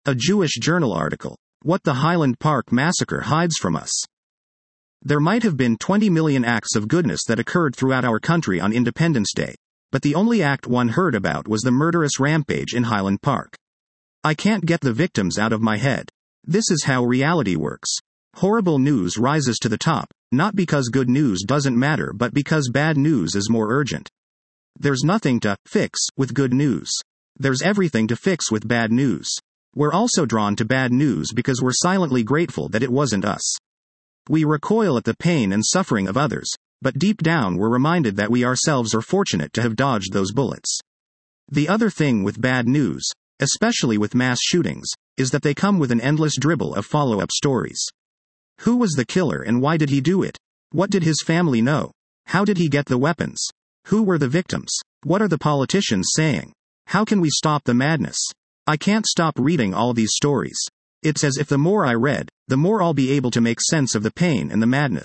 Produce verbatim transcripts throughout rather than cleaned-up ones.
A Jewish Journal article. What the Highland Park Massacre Hides from Us. There might have been twenty million acts of goodness that occurred throughout our country on Independence Day, but the only act one heard about was the murderous rampage in Highland Park. I can't get the victims out of my head. This is how reality works. Horrible news rises to the top, not because good news doesn't matter but because bad news is more urgent. There's nothing to fix with good news. There's everything to fix with bad news. We're also drawn to bad news because we're silently grateful that it wasn't us. We recoil at the pain and suffering of others, but deep down we're reminded that we ourselves are fortunate to have dodged those bullets. The other thing with bad news, especially with mass shootings, is that they come with an endless dribble of follow-up stories. Who was the killer and why did he do it? What did his family know? How did he get the weapons? Who were the victims? What are the politicians saying? How can we stop the madness? I can't stop reading all these stories. It's as if the more I read, the more I'll be able to make sense of the pain and the madness.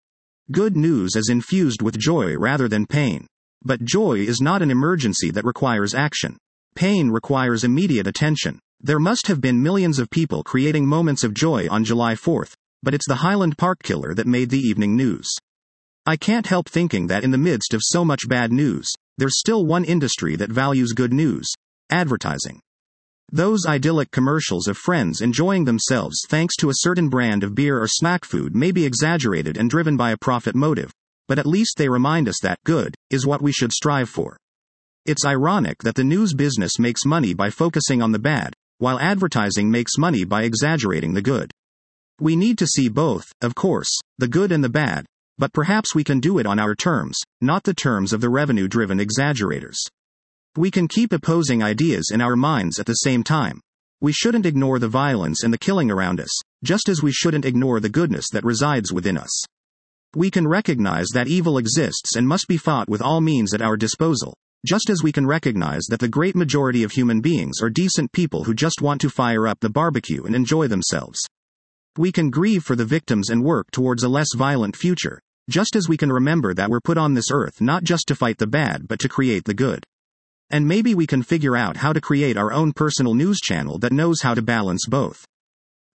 Good news is infused with joy rather than pain. But joy is not an emergency that requires action. Pain requires immediate attention. There must have been millions of people creating moments of joy on July fourth, but it's the Highland Park killer that made the evening news. I can't help thinking that in the midst of so much bad news, there's still one industry that values good news: advertising. Those idyllic commercials of friends enjoying themselves thanks to a certain brand of beer or snack food may be exaggerated and driven by a profit motive, but at least they remind us that good is what we should strive for. It's ironic that the news business makes money by focusing on the bad, while advertising makes money by exaggerating the good. We need to see both, of course, the good and the bad, but perhaps we can do it on our terms, not the terms of the revenue-driven exaggerators. We can keep opposing ideas in our minds at the same time. We shouldn't ignore the violence and the killing around us, just as we shouldn't ignore the goodness that resides within us. We can recognize that evil exists and must be fought with all means at our disposal, just as we can recognize that the great majority of human beings are decent people who just want to fire up the barbecue and enjoy themselves. We can grieve for the victims and work towards a less violent future, just as we can remember that we're put on this earth not just to fight the bad but to create the good. And maybe we can figure out how to create our own personal news channel that knows how to balance both.